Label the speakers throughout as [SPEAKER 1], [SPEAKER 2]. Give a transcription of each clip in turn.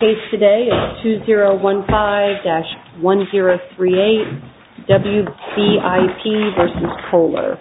[SPEAKER 1] Case today is 2015-1038, WBIP v. Kohler.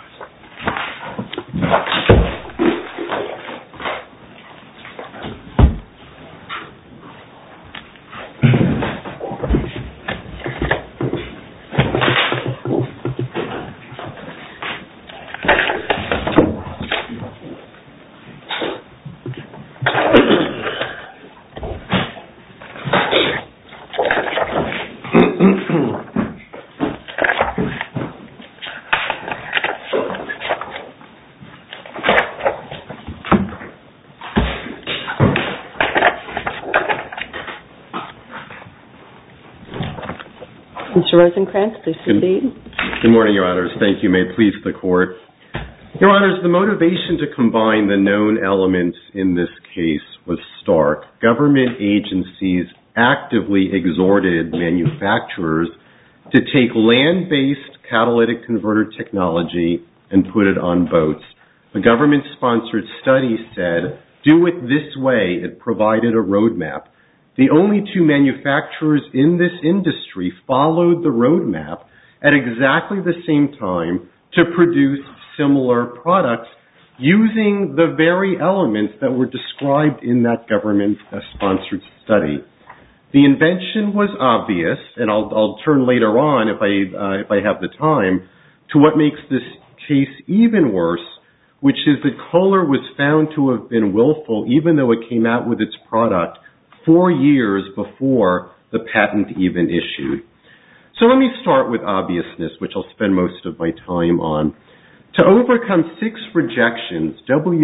[SPEAKER 1] Mr. Rosenkranz, please proceed.
[SPEAKER 2] Good morning, Your Honors. Thank you. May it please the Court. Your Honors, the motivation to combine the known elements in this case was stark. Government agencies actively exhorted manufacturers to take land-based catalytic converter technology and put it on boats. A government-sponsored study said, "Do it this way." It provided a roadmap. The only two manufacturers in this industry followed the roadmap at exactly the same time to produce similar products using the very elements that were described in that government-sponsored study. The invention was obvious, and I'll turn later on, if I have the time, to what makes this case even worse, which is that Kohler was found to have been willful even though it came out with its product 4 years before the patent even issued. So let me start with obviousness, which I'll spend most of my time on. To overcome 6 rejections,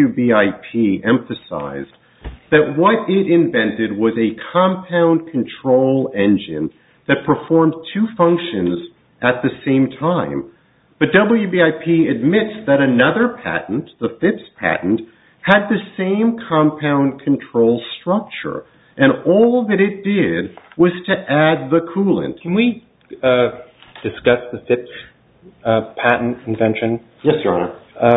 [SPEAKER 2] WBIP emphasized that what it invented was a compound control engine that performed 2 functions at the same time. But WBIP admits that another patent, the Phipps patent, had the same compound control structure. And all that it did was to add the coolant.
[SPEAKER 3] Can we discuss the Phipps patent invention?
[SPEAKER 2] Yes, Your Honor.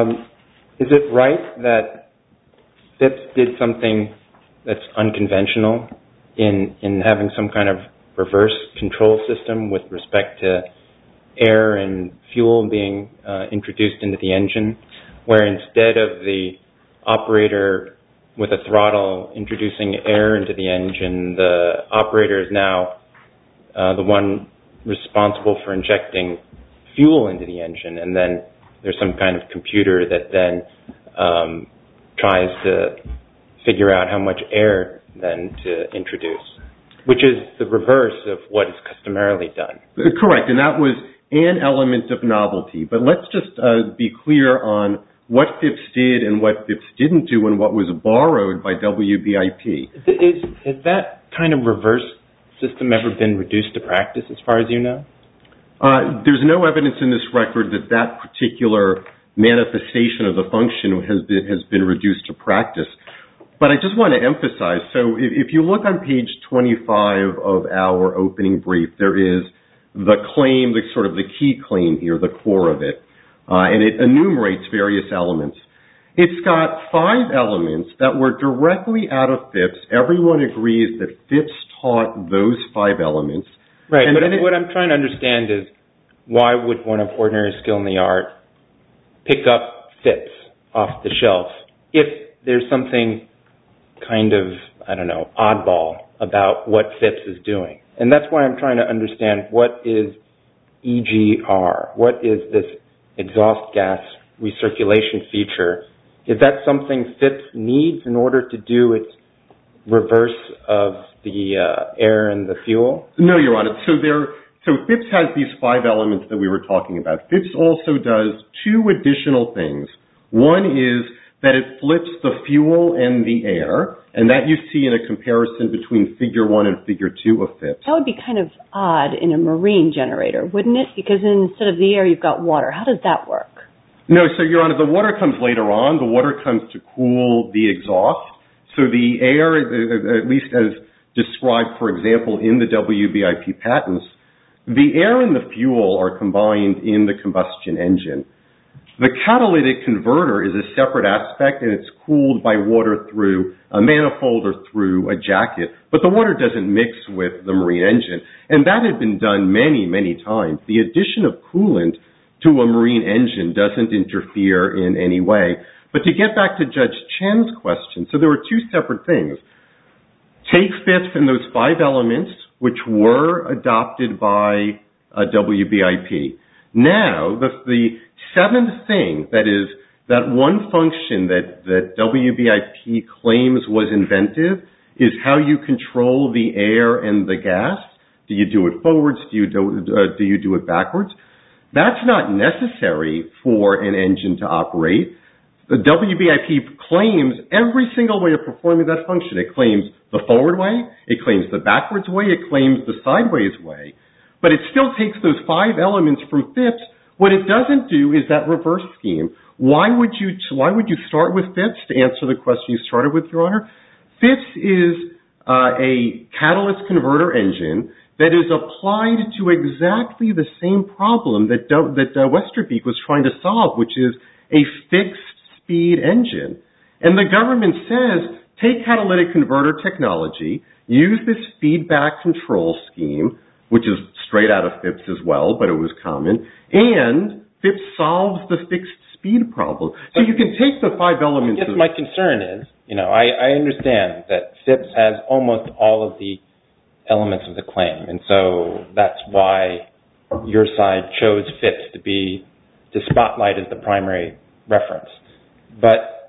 [SPEAKER 3] Is it right that Phipps did something that's unconventional in having some kind of reverse control system with respect to air and fuel being introduced into the engine, where instead of the operator with a throttle introducing air into the engine, the operator is now the one responsible for injecting fuel into the engine, and then there's some kind of computer that then tries to figure out how much air then to introduce, which is the reverse of what is customarily done.
[SPEAKER 2] Correct, and that was an element of novelty. But let's just be clear on what Phipps did and what Phipps didn't do and what was borrowed by WBIP.
[SPEAKER 3] Has that kind of reverse system ever been reduced to practice as far as you know?
[SPEAKER 2] There's no evidence in this record that that particular manifestation of the function has been reduced to practice. But I just want to emphasize, so if you look on page 25 of our opening brief, there is the claim, sort of the key claim here, the core of it. And it enumerates various elements. It's got 5 elements that were directly out of Phipps. Everyone agrees that Phipps taught those 5 elements.
[SPEAKER 3] Right, but what I'm trying to understand is why would one of ordinary skill in the art pick up Phipps off the shelf if there's something kind of, oddball about what Phipps is doing? And that's why I'm trying to understand what is EGR? What is this exhaust gas recirculation feature? Is that something Phipps needs in order to do its reverse of the air and the fuel?
[SPEAKER 2] No, Your Honor. So Phipps has these 5 elements that we were talking about. Phipps also does 2 additional things. One is that it flips the fuel and the air, and that you see in a comparison between Figure 1 and Figure 2 of Phipps.
[SPEAKER 1] That would be kind of odd in a marine generator, wouldn't it? Because instead of the air, you've got water. How does that work?
[SPEAKER 2] No, so Your Honor, the water comes later on. The water comes to cool the exhaust. So the air, at least as described, for example, in the WBIP patents, the air and the fuel are combined in the combustion engine. The catalytic converter is a separate aspect, and it's cooled by water through a manifold or through a jacket, but the water doesn't mix with the marine engine, and that had been done many, many times. The addition of coolant to a marine engine doesn't interfere in any way. But to get back to Judge Chen's question, so there were two separate things. Take Phipps and those 5 elements, which were adopted by WBIP. Now, the seventh thing, that is, that one function that WBIP claims was inventive is how you control the air and the gas. Do you do it forwards? Do you do it backwards? That's not necessary for an engine to operate. The WBIP claims every single way of performing that function. It claims the forward way, it claims the backwards way, it claims the sideways way. But it still takes those 5 elements from Phipps. What it doesn't do is that reverse scheme. Why would you start with Phipps to answer the question you started with, Your Honor? Phipps is a catalyst converter engine that is applied to exactly the same problem that Westerbeek was trying to solve, which is a fixed speed engine. And the government says, take catalytic converter technology, use this feedback control scheme, which is straight out of Phipps as well, but it was common, and Phipps solves the fixed speed problem. So you can take the 5 elements.
[SPEAKER 3] I guess my concern is, I understand that Phipps has almost all of the elements of the claim, and so that's why your side chose Phipps to spotlight as the primary reference. But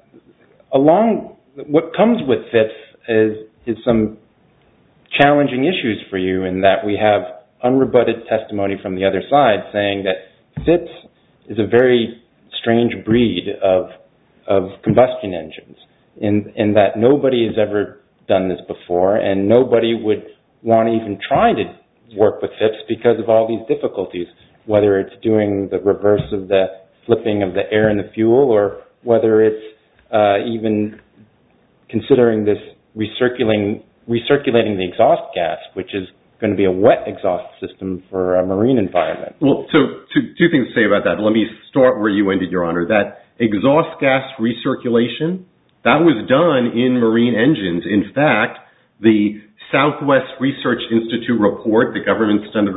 [SPEAKER 3] what comes with Phipps is some challenging issues for you, in that we have unrebutted testimony from the other side saying that Phipps is a very strange breed of combustion engines, in that nobody has ever done this before, and nobody would want to even try to work with Phipps because of all these difficulties, whether it's doing the reverse of the flipping of the air and the fuel, or whether it's even considering this recirculating the exhaust gas, which is going to be a wet exhaust system for a marine environment.
[SPEAKER 2] Well, so two things to say about that. Let me start where you ended, Your Honor. That exhaust gas recirculation, that was done in marine engines. In fact, the Southwest Research Institute report, the government-funded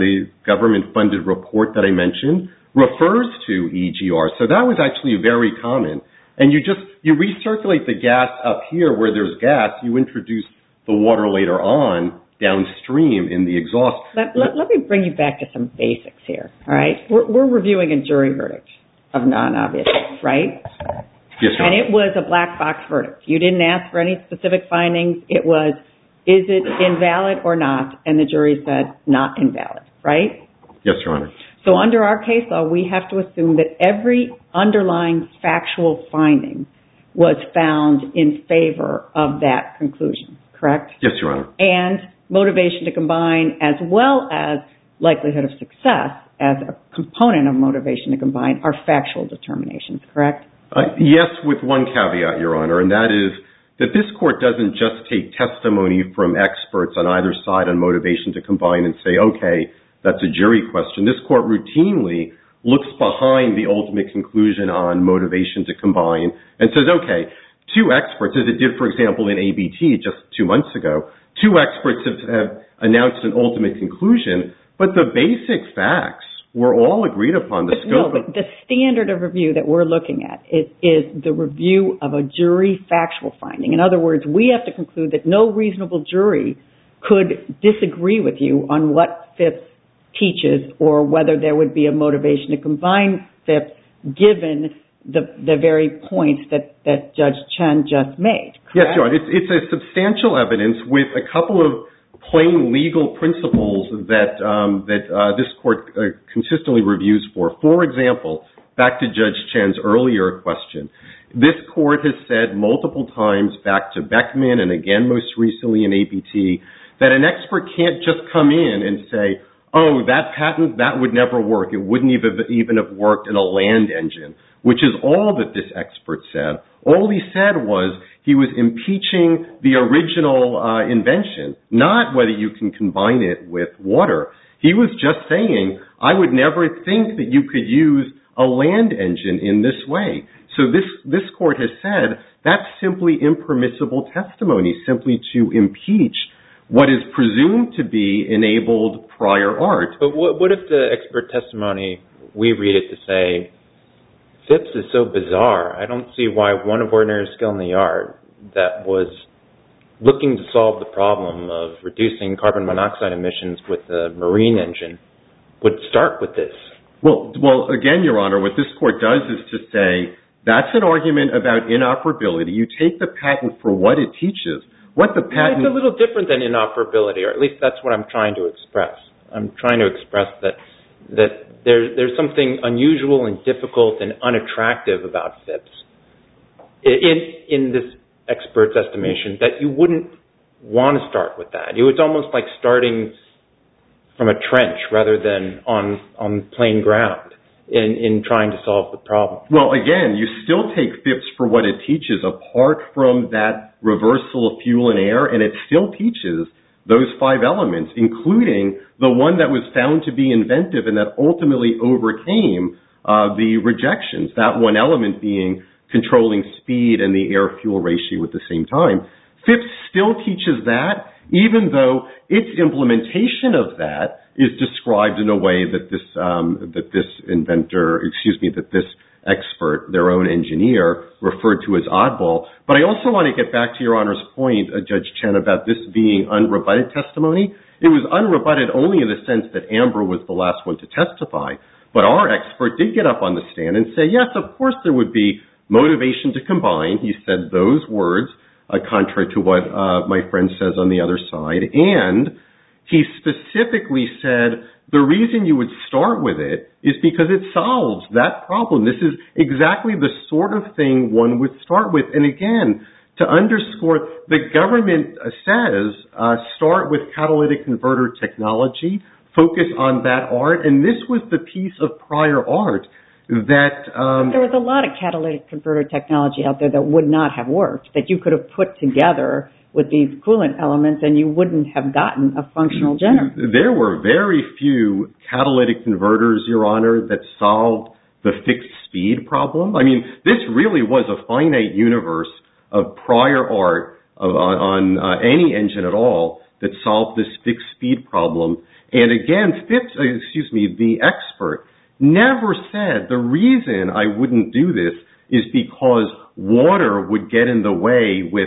[SPEAKER 2] report that I mentioned, refers to EGR. So that was actually very common. And you recirculate the gas up here where there's gas, you introduce the water later on downstream in the exhaust.
[SPEAKER 4] Let me bring you back to some basics here, all right? We're reviewing a jury verdict of non-obviousness, right?
[SPEAKER 2] Yes, Your Honor.
[SPEAKER 4] And it was a black box verdict. You didn't ask for any specific findings. It was, is it invalid or not? And the jury said, not invalid, right?
[SPEAKER 2] Yes, Your Honor.
[SPEAKER 4] So under our case law, we have to assume that every underlying factual finding was found in favor of that conclusion, correct?
[SPEAKER 2] Yes, Your Honor. And
[SPEAKER 4] motivation to combine, as well as likelihood of success as a component of motivation to combine, are factual determinations, correct?
[SPEAKER 2] Yes, with one caveat, Your Honor, and that is that this court doesn't just take testimony from experts on either side on motivation to combine and say, okay, that's a jury question. This court routinely looks behind the ultimate conclusion on motivation to combine and says, okay, 2 experts, as it did, for example, in ABT just 2 months ago, 2 experts have announced an ultimate conclusion, but the basic facts were all agreed upon.
[SPEAKER 4] But the standard of review that we're looking at is the review of a jury factual finding. In other words, we have to conclude that no reasonable jury could disagree with you on what Phipps teaches or whether there would be a motivation to combine Phipps given the very points that Judge Chen just made. Correct?
[SPEAKER 2] Yes, Your Honor. It's a substantial evidence with a couple of plain legal principles that this court consistently reviews for. For example, back to Judge Chen's earlier question, this court has said multiple times back to Beckman and again most recently in ABT that an expert can't just come in and say, oh, that patent, that would never work. It wouldn't even have worked in a land engine, which is all that this expert said. All he said was he was impeaching the original invention, not whether you can combine it with water. He was just saying, I would never think that you could use a land engine in this way. So this court has said that's simply impermissible testimony, simply to impeach what is presumed to be enabled prior art.
[SPEAKER 3] But what if the expert testimony, we read it to say, Phipps is so bizarre, I don't see why one of ordinary skill in the art that was looking to solve the problem of reducing carbon monoxide emissions with the marine engine would start with this.
[SPEAKER 2] Well, again, Your Honor, what this court does is to say that's an argument about inoperability. You take the patent for what it teaches. What the patent...
[SPEAKER 3] It's a little different than inoperability, or at least that's what I'm trying to express. I'm trying to express that there's something unusual and difficult and unattractive about Phipps in this expert's estimation, that you wouldn't want to start with that. It's almost like starting from a trench rather than on plain ground in trying to solve the problem.
[SPEAKER 2] Well, again, you still take Phipps for what it teaches, apart from that reversal of fuel and air, and it still teaches those 5 elements, including the one that was found to be inventive and that ultimately overcame the rejections, that one element being controlling speed and the air-fuel ratio at the same time. Phipps still teaches that, even though its implementation of that is described in a way that this expert, their own engineer, referred to as oddball. But I also want to get back to Your Honor's point, Judge Chen, about this being unrebutted testimony. It was unrebutted only in the sense that Amber was the last one to testify. But our expert did get up on the stand and say, yes, of course there would be motivation to combine. He said those words, contrary to what my friend says on the other side. And he specifically said the reason you would start with it is because it solves that problem. This is exactly the sort of thing one would start with. And again, to underscore, the government says start with catalytic converter technology, focus on that art. And this was the piece of prior art that...
[SPEAKER 4] there was a lot of catalytic converter technology out there that would not have worked, that you could have put together with these coolant elements and you wouldn't have gotten a functional generator.
[SPEAKER 2] There were very few catalytic converters, Your Honor, that solved the fixed speed problem. I mean, this really was a finite universe of prior art on any engine at all that solved this fixed speed problem. And again, the expert never said the reason I wouldn't do this is because water would get in the way with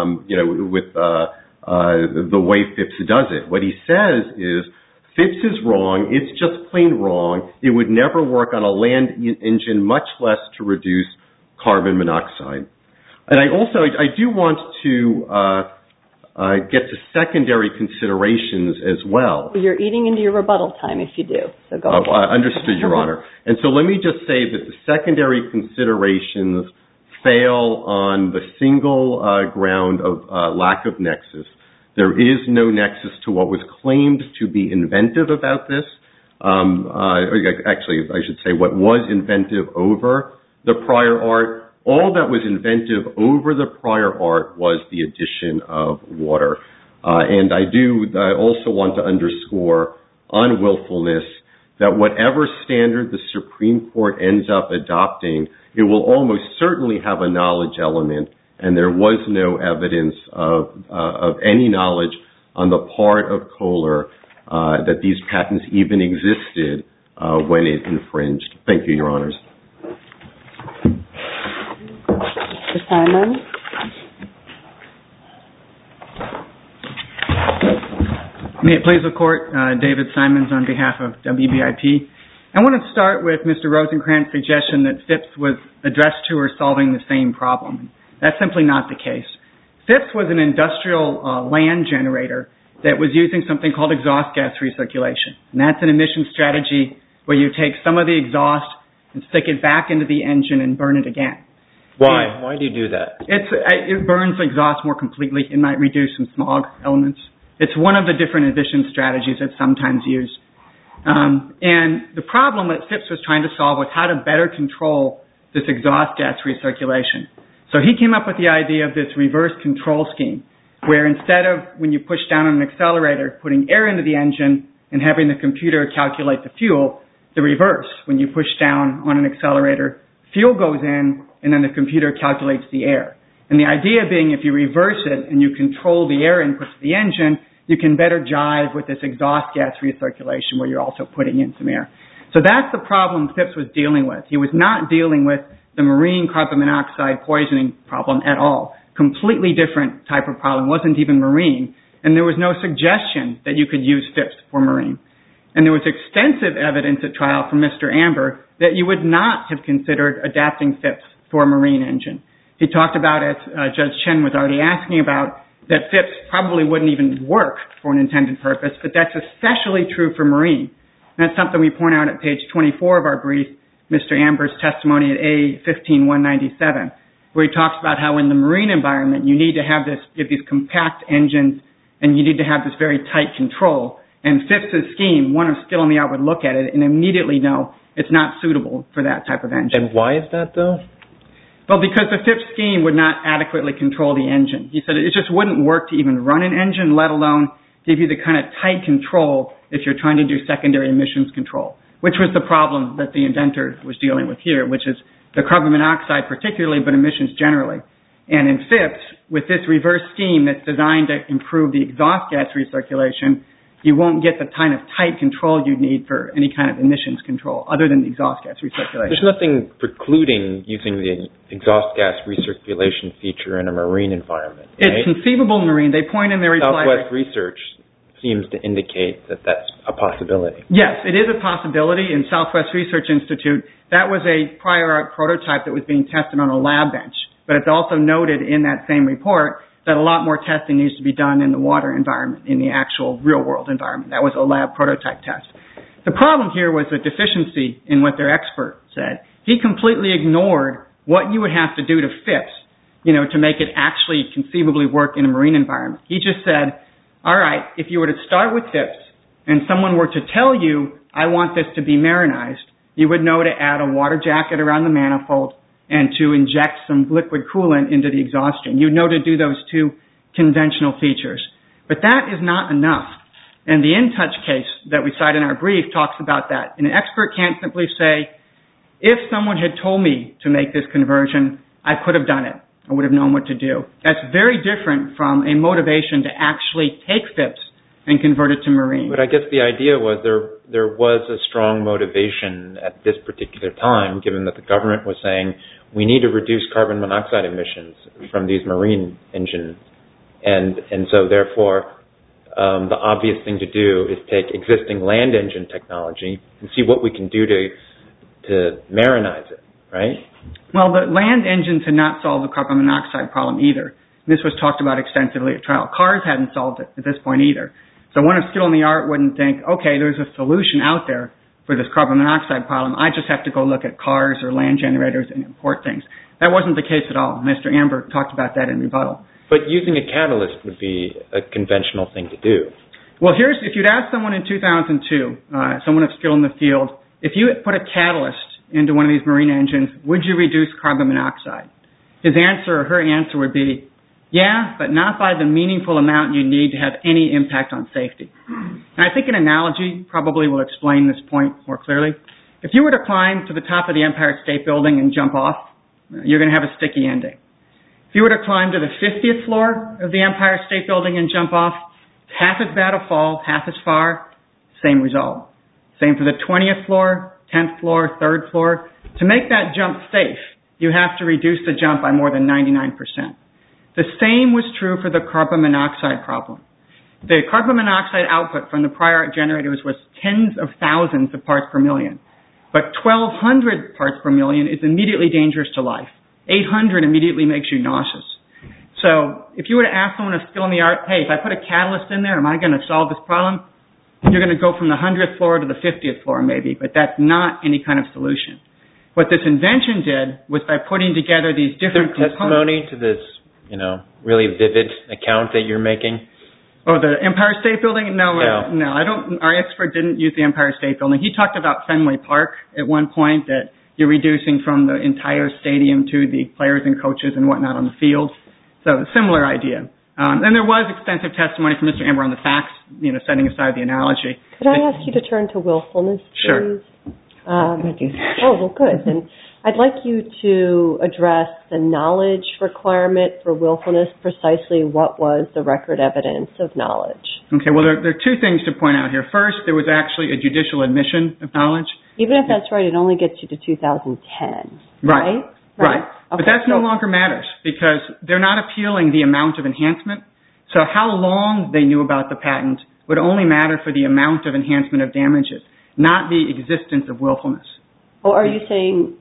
[SPEAKER 2] the way Phipps does it. What he says is Phipps is wrong. It's just plain wrong. It would never work on a land engine, much less to reduce carbon monoxide. And I do want to get to secondary considerations as well.
[SPEAKER 1] You're eating into your rebuttal time if you do. So go ahead.
[SPEAKER 2] Understood, Your Honor. And so let me just say that the secondary considerations fail on the single ground of lack of nexus. There is no nexus to what was claimed to be inventive about this. Actually, I should say what was inventive over the prior art. All that was inventive over the prior art was the addition of water. And I do also want to underscore on willfulness that whatever standard the Supreme Court ends up adopting, it will almost certainly have a knowledge element, and there was no evidence of any knowledge on the part of Kohler that these patents even existed when it infringed. Thank you, Your Honors.
[SPEAKER 1] Mr. Simon?
[SPEAKER 5] May it please the Court, David Simons on behalf of WBIP. I want to start with Mr. Rosenkrantz's suggestion that Phipps was addressed to or solving the same problem. That's simply not the case. Phipps was an industrial land generator that was using something called exhaust gas recirculation. And that's an emission strategy where you take some of the exhaust and stick it back into the engine and burn it again.
[SPEAKER 3] Why? Why do you do that?
[SPEAKER 5] It burns exhaust more completely. It might reduce some smog elements. It's one of the different emission strategies that's sometimes used. And the problem that Phipps was trying to solve was how to better control this exhaust gas recirculation. So he came up with the idea of this reverse control scheme, where instead of when you push down on an accelerator, putting air into the engine and having the computer calculate the fuel, the reverse. When you push down on an accelerator, fuel goes in, and then the computer calculates the air. And the idea being if you reverse it and you control the air input to the engine, you can better jive with this exhaust gas recirculation where you're also putting in some air. So that's the problem Phipps was dealing with. He was not dealing with the marine carbon monoxide poisoning problem at all. Completely different type of problem. It wasn't even marine. And there was no suggestion that you could use Phipps for marine. And there was extensive evidence at trial from Mr. Amber that you would not have considered adapting Phipps for a marine engine. He talked about, as Judge Chen was already asking about, that Phipps probably wouldn't even work for an intended purpose, but that's especially true for marine. And that's something we point out at page 24 of our brief, Mr. Amber's testimony at A15197, where he talks about how in the marine environment you need to have these compact engines and you need to have this very tight control. And Phipps's scheme, one of skill in the art would look at it and immediately know it's not suitable for that type of engine.
[SPEAKER 3] And why is that, though?
[SPEAKER 5] Well, because the Phipps scheme would not adequately control the engine. He said it just wouldn't work to even run an engine, let alone give you the kind of tight control if you're trying to do secondary emissions control, which was the problem that the inventor was dealing with here, which is the carbon monoxide particularly, but emissions generally. And in Phipps, with this reverse scheme that's designed to improve the exhaust gas recirculation, you won't get the kind of tight control you'd need for any kind of emissions control other than the exhaust gas recirculation.
[SPEAKER 3] There's nothing precluding using the exhaust gas recirculation feature in a marine environment, right?
[SPEAKER 5] It's conceivable in marine. They point in their reply.
[SPEAKER 3] Southwest Research seems to indicate that that's a possibility.
[SPEAKER 5] Yes, it is a possibility. In Southwest Research Institute, that was a prior art prototype that was being tested on a lab bench. But it's also noted in that same report that a lot more testing needs to be done in the water environment, in the actual real-world environment. That was a lab prototype test. The problem here was a deficiency in what their expert said. He completely ignored what you would have to do to Phipps, to make it actually conceivably work in a marine environment. He just said, all right, if you were to start with Phipps and someone were to tell you, I want this to be marinized, you would know to add a water jacket around the manifold and to inject some liquid coolant into the exhaust stream. You'd know to do those two conventional features. But that is not enough. And the InTouch case that we cite in our brief talks about that. And an expert can't simply say, if someone had told me to make this conversion, I could have done it. I would have known what to do. That's very different from a motivation to actually take Phipps and convert it to marine.
[SPEAKER 3] But I guess the idea was there was a strong motivation at this particular time, given that the government was saying, we need to reduce carbon monoxide emissions from these marine engines. And so therefore, the obvious thing to do is take existing land engine technology and see what we can do to marinize it, right?
[SPEAKER 5] Well, the land engines had not solved the carbon monoxide problem either. This was talked about extensively at trial. Cars hadn't solved it at this point either. So one of skill in the art wouldn't think, okay, there's a solution out there for this carbon monoxide problem. I just have to go look at cars or land generators and import things. That wasn't the case at all. Mr. Amber talked about that in rebuttal.
[SPEAKER 3] But using a catalyst would be a conventional thing to do.
[SPEAKER 5] Well, if you'd asked someone in 2002, someone of skill in the field, if you put a catalyst into one of these marine engines, would you reduce carbon monoxide? His answer or her answer would be, yeah, but not by the meaningful amount you need to have any impact on safety. And I think an analogy probably will explain this point more clearly. If you were to climb to the top of the Empire State Building and jump off, you're going to have a sticky ending. If you were to climb to the 50th floor of the Empire State Building and jump off, half as bad a fall, half as far, same result. Same for the 20th floor, 10th floor, 3rd floor. To make that jump safe, you have to reduce the jump by more than 99%. The same was true for the carbon monoxide problem. The carbon monoxide output from the prior art generators was tens of thousands of parts per million. But 1,200 parts per million is immediately dangerous to life. 800 immediately makes you nauseous. So if you were to ask someone of skill in the art, hey, if I put a catalyst in there, am I going to solve this problem? You're going to go from the 100th floor to the 50th floor maybe, but that's not any kind of solution. What this invention did was by putting together these different components.
[SPEAKER 3] Testimony to this, really vivid account that you're making?
[SPEAKER 5] Oh, the Empire State Building? No, I don't. Our expert didn't use the Empire State Building. He talked about Fenway Park at one point, that you're reducing from the entire stadium to the players and coaches and whatnot on the field. So a similar idea. And there was extensive testimony from Mr. Amber on the facts, setting aside the analogy.
[SPEAKER 1] Could I ask you to turn to willfulness, please?
[SPEAKER 5] Sure.
[SPEAKER 1] Well, good. And I'd like you to address the knowledge requirement for willfulness. Precisely what was the record evidence of knowledge?
[SPEAKER 5] Okay, well, there are two things to point out here. First, there was actually a judicial admission of knowledge.
[SPEAKER 1] Even if that's right, it only gets you to 2010, right?
[SPEAKER 5] Right.
[SPEAKER 1] Okay.
[SPEAKER 5] But that no longer matters because they're not appealing the amount of enhancement. So how long they knew about the patent would only matter for the amount of enhancement of damages, not the existence of willfulness.
[SPEAKER 1] Oh, are you saying,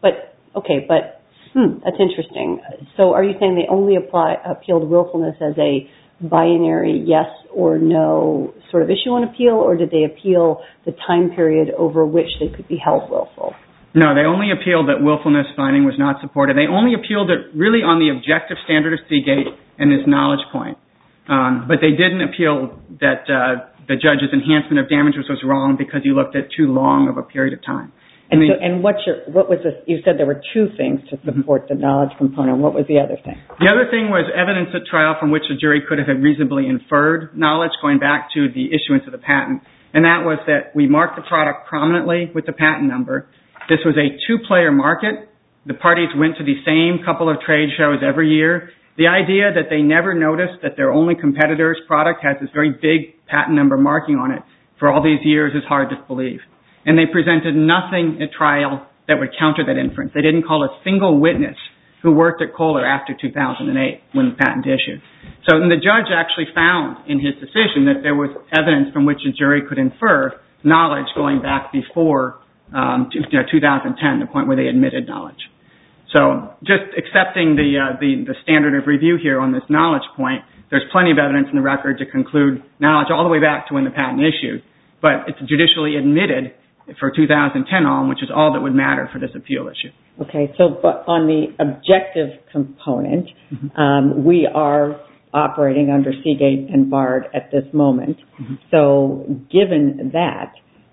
[SPEAKER 1] that's interesting. So are you saying they only appealed willfulness as a binary yes or no sort of issue on appeal, or did they appeal the time period over which they could be held willful?
[SPEAKER 5] No, they only appealed that willfulness finding was not supported. They only appealed it really on the objective standard of Seagate and this knowledge point. But they didn't appeal that the judge's enhancement of damages was wrong because he looked at too long of a period of time.
[SPEAKER 4] And what was this? You said there were two things to support the knowledge component. What was the other thing?
[SPEAKER 5] The other thing was evidence at trial from which the jury could have reasonably inferred knowledge, going back to the issuance of the patent. And that was that we marked the product prominently with the patent number. This was a two-player market. The parties went to the same couple of trade shows every year. The idea that they never noticed that their only competitor's product has this very big patent number marking on it for all these years is hard to believe. And they presented nothing at trial that would counter that inference. They didn't call a single witness who worked at Kohler after 2008 when the patent issued. So the judge actually found in his decision that there was evidence from which a jury could infer knowledge going back before 2010, the point where they admitted knowledge. So just accepting the standard of review here on this knowledge point, there's plenty of evidence in the record to conclude knowledge all the way back to when the patent issued. But it's judicially admitted for 2010 on, which is all that would matter for this appeal issue.
[SPEAKER 4] Okay, so but on the objective component, we are operating under Seagate and Bard at this moment. So given that,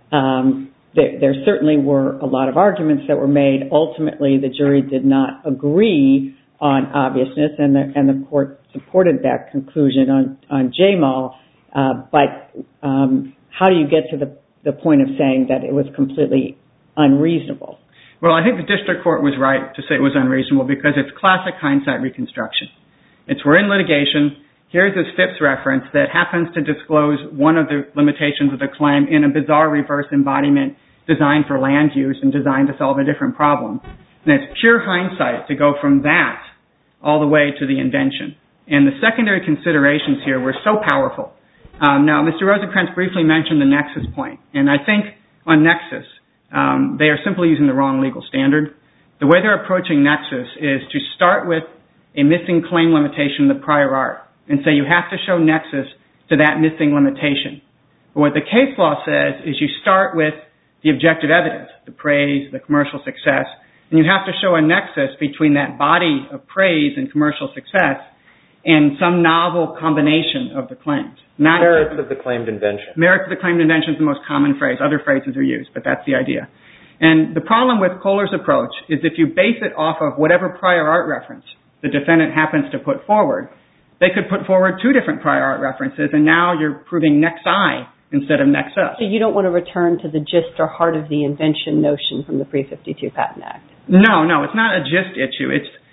[SPEAKER 4] there certainly were a lot of arguments that were made. Ultimately, the jury did not agree on obviousness, and the court supported that conclusion on Jamal. But how do you get to the point of saying that it was completely unreasonable?
[SPEAKER 5] Well, I think the district court was right to say it was unreasonable because it's classic hindsight reconstruction. We're in litigation. Here's this Phipps reference that happens to disclose one of the limitations of the claim in a bizarre reverse embodiment designed for land use and designed to solve a different problem. And it's pure hindsight to go from that all the way to the invention. And the secondary considerations here were so powerful. Now, Mr. Rosenkranz briefly mentioned the nexus point. And I think on nexus, they are simply using the wrong legal standard. The way they're approaching nexus is to start with a missing claim limitation in the prior art and say you have to show nexus to that missing limitation. But what the case law says is you start with the objective evidence, the praise, the commercial success, and you have to show a nexus between that body of praise and commercial success and some novel combination of the claims.
[SPEAKER 3] Merits of the claimed invention.
[SPEAKER 5] Merits of the claimed invention is the most common phrase. Other phrases are used, but that's the idea. And the problem with Kohler's approach is if you base it off of whatever prior art reference the defendant happens to put forward, they could put forward two different prior art references, and now you're proving nexi instead of nexus.
[SPEAKER 1] So you don't want to return to the gist or heart of the invention notion from the Pre-52 Patent Act?
[SPEAKER 5] No, it's not a gist issue.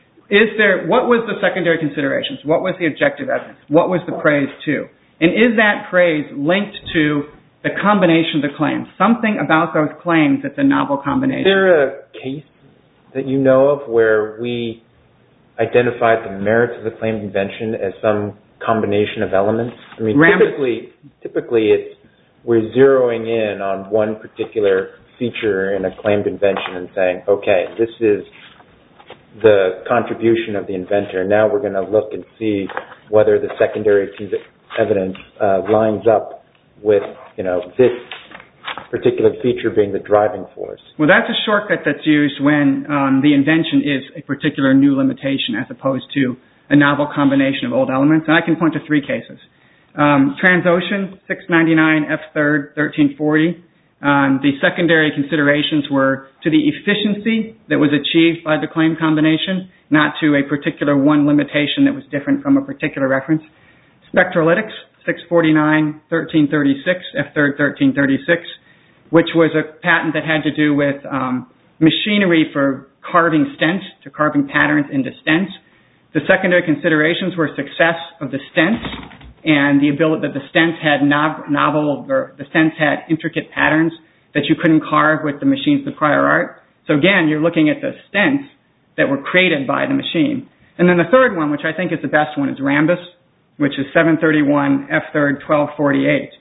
[SPEAKER 5] What was the secondary considerations? What was the objective evidence? What was the praise to? And is that praise linked to the combination of the claims? Something about those claims that's a novel combination. Is
[SPEAKER 3] there a case that you know of where we identified the merits of the claimed invention as some combination of elements? I mean, typically we're zeroing in on one particular feature in a claimed invention and saying, okay, this is the contribution of the inventor. Now we're going to look and see whether the secondary evidence lines up with, this particular feature being the driving force.
[SPEAKER 5] Well, that's a shortcut that's used when the invention is a particular new limitation as opposed to a novel combination of old elements. And I can point to three cases. Transocean, 699 F3rd 1340. The secondary considerations were to the efficiency that was achieved by the claim combination, not to a particular one limitation that was different from a particular reference. Spectralytics, 649 1336 F3rd 1336. which was a patent that had to do with machinery for carving stents, to carving patterns into stents. The secondary considerations were success of the stents and the ability that the stents had the stents had intricate patterns that you couldn't carve with the machines of the prior art. So again, you're looking at the stents that were created by the machine. And then the third one, which I think is the best one, is Rambus, which is 731 F3rd 1248.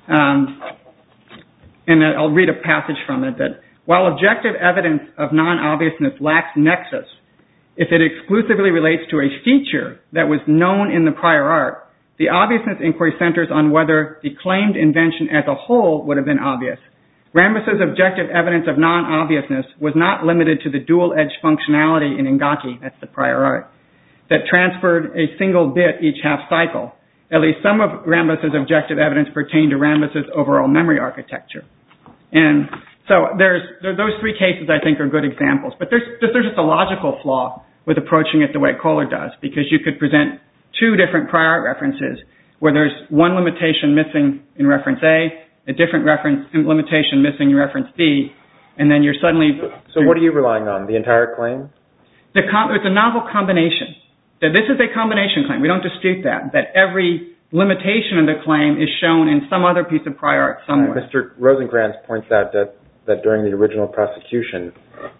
[SPEAKER 5] And I'll read a passage from it that while objective evidence of non-obviousness lacks nexus, if it exclusively relates to a feature that was known in the prior art, the obviousness inquiry centers on whether the claimed invention as a whole would have been obvious. Rambus's objective evidence of non-obviousness was not limited to the dual-edge functionality in Engaki, that's the prior art, that transferred a single bit each half cycle. At least some of Rambus's objective evidence pertained to Rambus's overall memory architecture. And so those three cases I think are good examples. But there's just a logical flaw with approaching it the way Kohler does, because you could present two different prior art references where there's one limitation missing in reference A, a different limitation missing in reference B, and then you're suddenly...
[SPEAKER 3] So what are you relying on, the entire claim?
[SPEAKER 5] It's a novel combination. This is a combination claim. We don't dispute that every limitation of the claim is shown in some other piece of prior art somewhere.
[SPEAKER 3] Mr. Rosenkranz points out that during the original prosecution,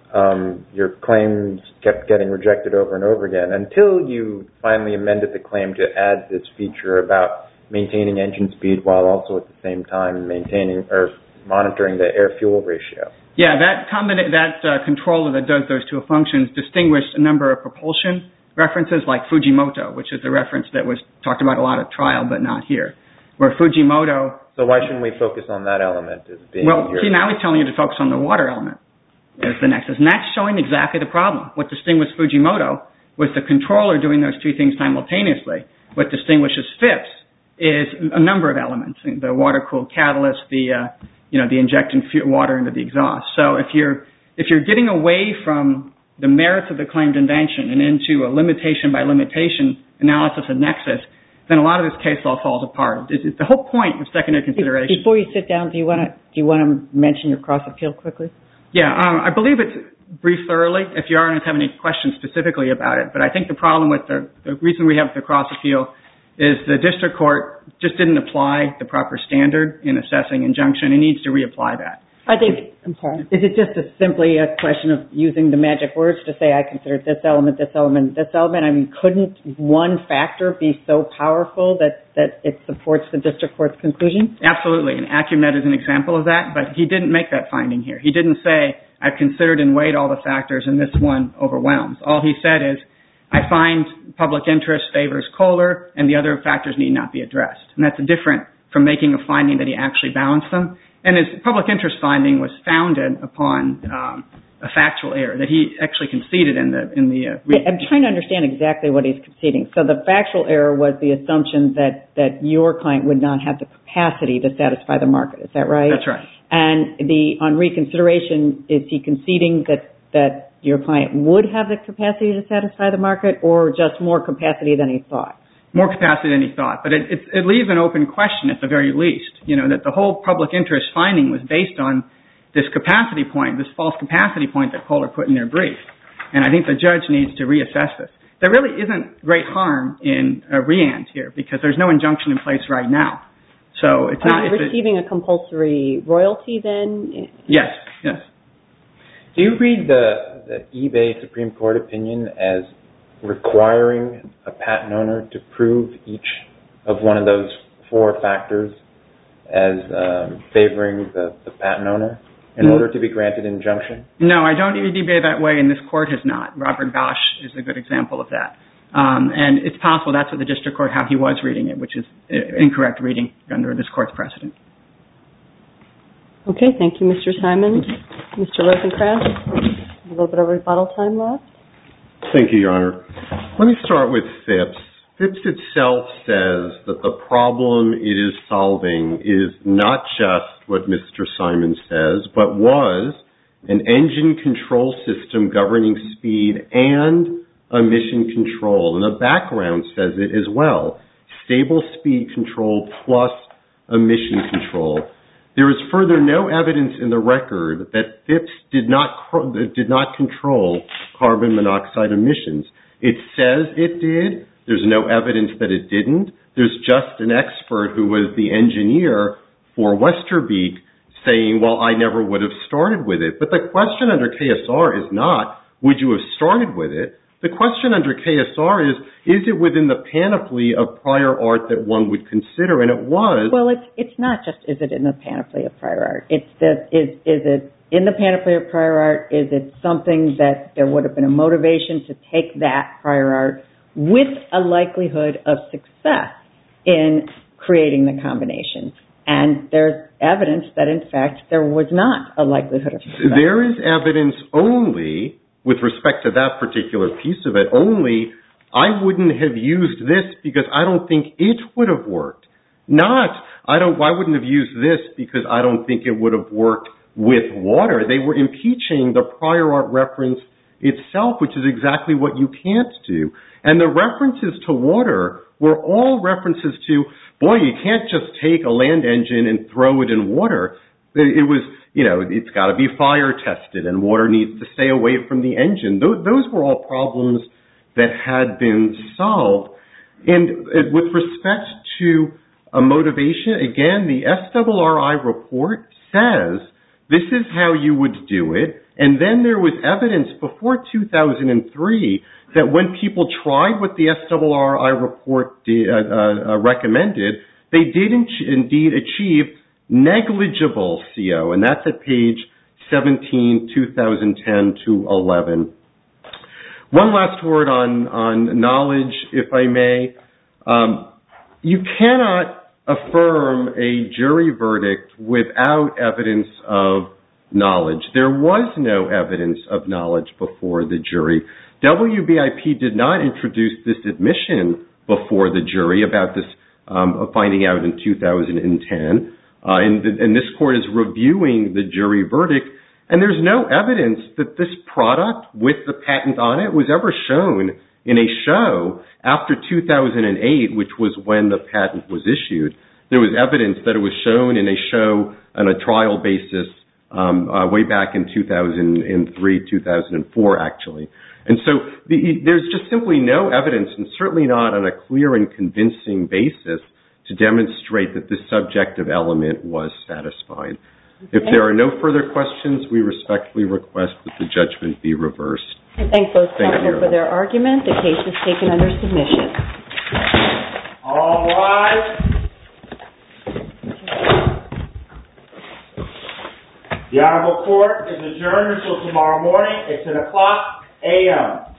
[SPEAKER 3] your claims kept getting rejected over and over again until you finally amended the claim to add this feature about maintaining engine speed while also at the same time maintaining or monitoring the air-fuel ratio.
[SPEAKER 5] Yeah, that controller that does those two functions distinguished a number of propulsion references like Fujimoto, which is a reference that was talked about a lot at trial but not here, where Fujimoto...
[SPEAKER 3] So why shouldn't we focus on that element as being...
[SPEAKER 5] Well, see, now he's telling you to focus on the water element as the nexus, and that's showing exactly the problem. What distinguished Fujimoto was the controller doing those two things simultaneously. What distinguishes Phipps is a number of elements, the water-cooled catalyst, the injecting water into the exhaust. So if you're getting away from the merits of the claimed invention and into a limitation by limitation analysis of nexus, then a lot of this case law falls apart. It's the whole point of secondary consideration.
[SPEAKER 4] Before you sit down, do you want to mention your cross appeal quickly?
[SPEAKER 5] Yeah, I believe it's briefed thoroughly. If you aren't have any questions specifically about it, but I think the problem with the reason we have the cross appeal is the district court just didn't apply the proper standard in assessing injunction. It needs to reapply that.
[SPEAKER 1] I'm sorry.
[SPEAKER 4] Is it just simply a question of using the magic words to say I consider this element, this element, this element? I mean, couldn't one factor be so powerful that it supports the district court's conclusion?
[SPEAKER 5] Absolutely, and Acumet is an example of that, but he didn't make that finding here. He didn't say, I've considered and weighed all the factors and this one overwhelms. All he said is, I find public interest favors Kohler and the other factors need not be addressed. And that's different from making a finding that he actually balanced them. And his public interest finding was founded upon a factual error that he actually conceded in the
[SPEAKER 4] I'm trying to understand exactly what he's conceding. So the factual error was the assumption that your client would not have the capacity to satisfy the market. Is that right?
[SPEAKER 5] That's right.
[SPEAKER 4] And on reconsideration, is he conceding that your client would have the capacity to satisfy the market or just more capacity than he thought?
[SPEAKER 5] More capacity than he thought. But it leaves an open question at the very least, that the whole public interest finding was based on this capacity point, this false capacity point that Kohler put in their brief. And I think the judge needs to reassess this. There really isn't great harm in a remand here because there's no injunction in place right now. So it's not...
[SPEAKER 1] Are you receiving a compulsory royalty then?
[SPEAKER 5] Yes.
[SPEAKER 3] Do you read the eBay Supreme Court opinion as requiring a patent owner to prove each of one of those four factors as favoring the patent owner in order to be granted injunction? No,
[SPEAKER 5] I don't read eBay that way, and this court has not. Robert Bosch is a good example of that. And it's possible that's what the district court, how he was reading it, which is incorrect reading under this court's precedent.
[SPEAKER 1] Okay, thank you, Mr. Simon. Mr. Rosenkranz, a little bit of rebuttal time left.
[SPEAKER 2] Thank you, Your Honor. Let me start with Phipps. Phipps itself says that the problem it is solving is not just what Mr. Simon says, but was an engine control system governing speed and emission control. And the background says it as well. Stable speed control plus emission control. There is further no evidence in the record that Phipps did not control carbon monoxide emissions. It says it did. There's no evidence that it didn't. There's just an expert who was the engineer for Westerbeek saying, well, I never would have started with it. But the question under KSR is not, would you have started with it? The question under KSR is it within the panoply of prior art that one would consider? And it was.
[SPEAKER 4] Well, it's not just is it in the panoply of prior art. It's that is it in the panoply of prior art? Is it something that there would have been a motivation to take that prior art with a likelihood of success in creating the combination? And there's evidence that, in fact, there was not a likelihood of success.
[SPEAKER 2] There is evidence only, with respect to that particular piece of it, only I wouldn't have used this because I don't think it would have worked. I wouldn't have used this because I don't think it would have worked with water. They were impeaching the prior art reference itself, which is exactly what you can't do. And the references to water were all references to, boy, you can't just take a land engine and throw it in water. It was, it's got to be fire tested and water needs to stay away from the engine. Those were all problems that had been solved. And with respect to a motivation, again, the SRRI report says this is how you would do it. And then there was evidence before 2003 that when people tried what the SRRI report recommended, they did indeed achieve negligible CO, and that's at page 17, 2010 to 11. One last word on knowledge, if I may. You cannot affirm a jury verdict without evidence of knowledge. There was no evidence of knowledge before the jury. WBIP did not introduce this admission before the jury about this finding out in 2010. And this court is reviewing the jury verdict, and there's no evidence that this product with the patent on it was ever shown in a show after 2008, which was when the patent was issued. There was evidence that it was shown in a show on a trial basis way back in 2003, 2004, actually. And so there's just simply no evidence, and certainly not on a clear and convincing basis, to demonstrate that this subjective element was satisfied. If there are no further questions, we respectfully request that the judgment be reversed.
[SPEAKER 1] I thank both counsel for their argument. The case is taken under submission.
[SPEAKER 6] All rise. The Honorable Court is adjourned until tomorrow morning at 10 o'clock a.m.